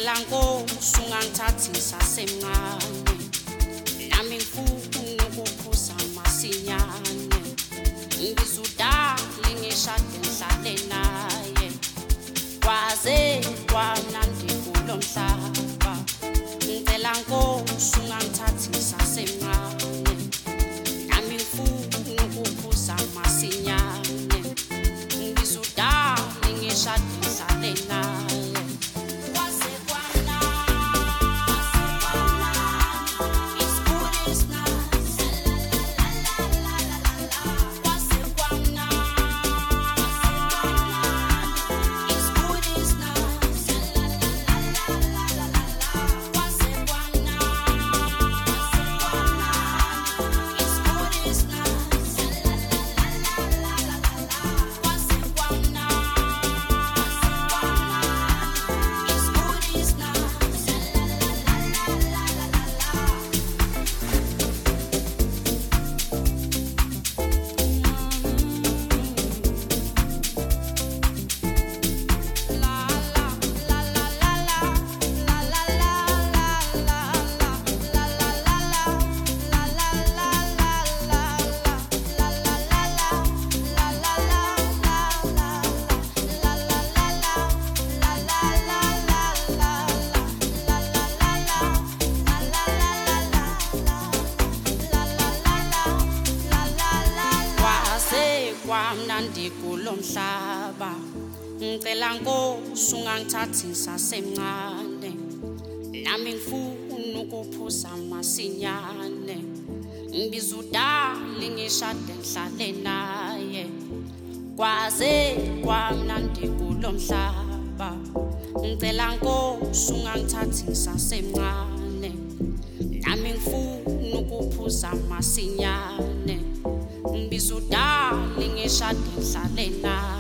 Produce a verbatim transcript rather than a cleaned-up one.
ngicela Nkosi ungangithathi sasemncane nami ngifuna ukuphuza masinyane ngizudala ngishade ngihlale naye kwaze kwamnandi kulo mhlaba ngicela Nkosi ungangithathi sasemncane nami ngifuna ukuphuza masinyane ngizudala ngishade ngihlale naye. Kwamnandi kulo mhlaba ngicela Nkosi ungangithathi sasemncane nami ngifuna ukuphuza masinyane ngizudala ngishade ngihlale naye kwaze kwamnandi kulo mhlaba ngicela Nkosi ungangithathi sasemncane nami ngifuna ukuphuza masinyane ngizudala ngishade ngihlale naye.